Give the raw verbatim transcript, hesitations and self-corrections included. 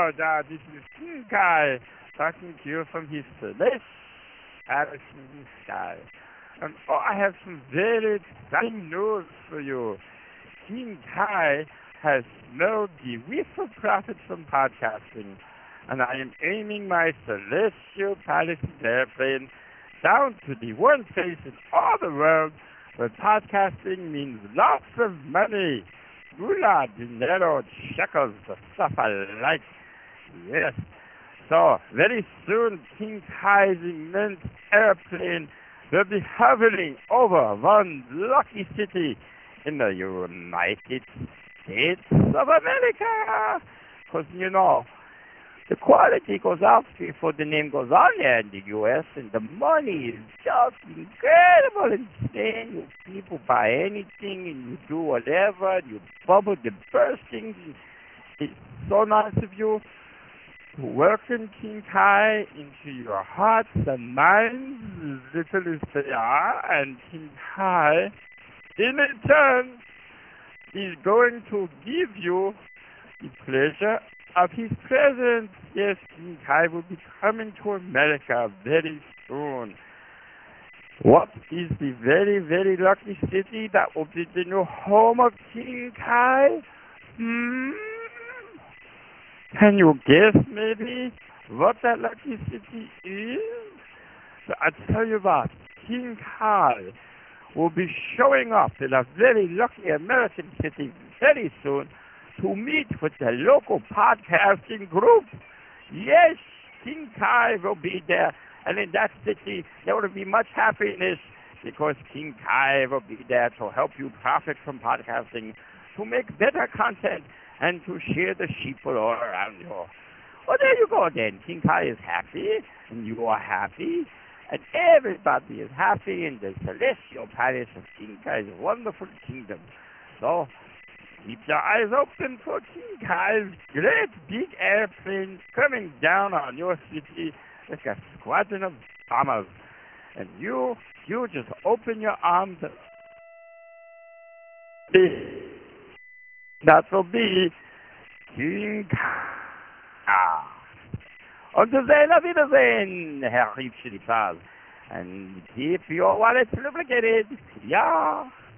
Georgia. This is King Kai talking to you from his celestial palace in the sky. And oh, I have some very exciting news for you. King Kai has smelled the whiff of profit from podcasting, and I am aiming my celestial palace airplane down to the one place in all the world where podcasting means lots of money. Gula, dinero, shekels, the stuff I like. Yes. So, very soon, King Kai's immense airplane will be hovering over one lucky city in the United States of America. Because, you know, the quality goes up before the name goes on there in the U S, and the money is just incredible and insane. You people buy anything, and you do whatever, and you bubble the bursting. It's so nice of you to welcome King Kai into your hearts and minds, as little as they are, and King Kai, in return, is going to give you the pleasure of his presence. Yes, King Kai will be coming to America very soon. What is the very, very lucky city that will be the new home of King Kai? Hmm? Can you guess, maybe, what that lucky city is? So I tell you what, King Kai will be showing up in a very lucky American city very soon to meet with the local podcasting group. Yes, King Kai will be there, and in that city there will be much happiness because King Kai will be there to help you profit from podcasting, to make better content, and to share the sheeple all around you. Well, there you go then. King Kai is happy, and you are happy, and everybody is happy in the celestial palace of King Kai's wonderful kingdom. So, keep your eyes open for King Kai's great big airplane coming down on your city like a squadron of bombers. And you, you just open your arms. That will be King Kai. Und zu sehen, auf Wiedersehen, Herr Riebschelipal. And keep your wallets lubricated. Ja.